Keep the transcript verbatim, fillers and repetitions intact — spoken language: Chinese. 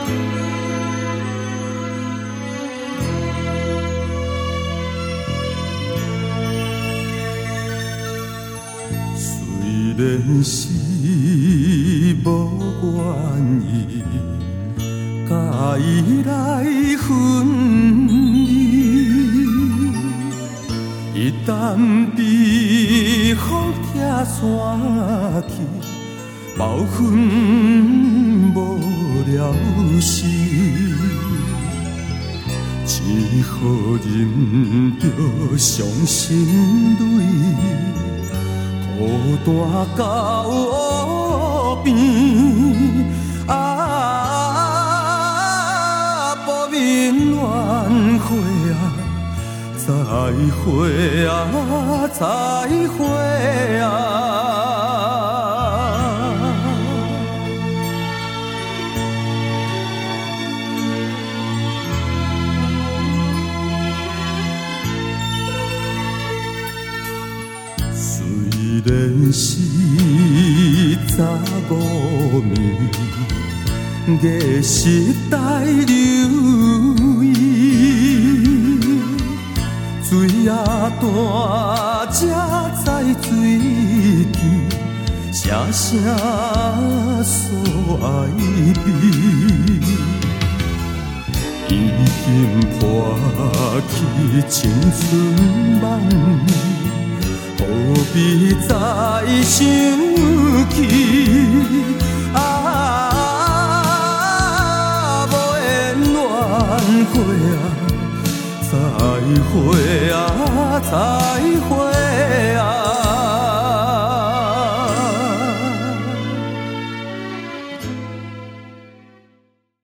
虽然是无愿意，甲伊来分离，一旦被风拆散去，矛痕无了时，只好忍着伤心泪。孤单到湖边，啊，无眠愿会啊，再会啊，再会啊。虽然是早五暝，月色带流伊，水也淡，才知水甜，声声诉爱悲。已经破去青春梦，何必再想起？啊，无缘缘会啊，再会啊，再会。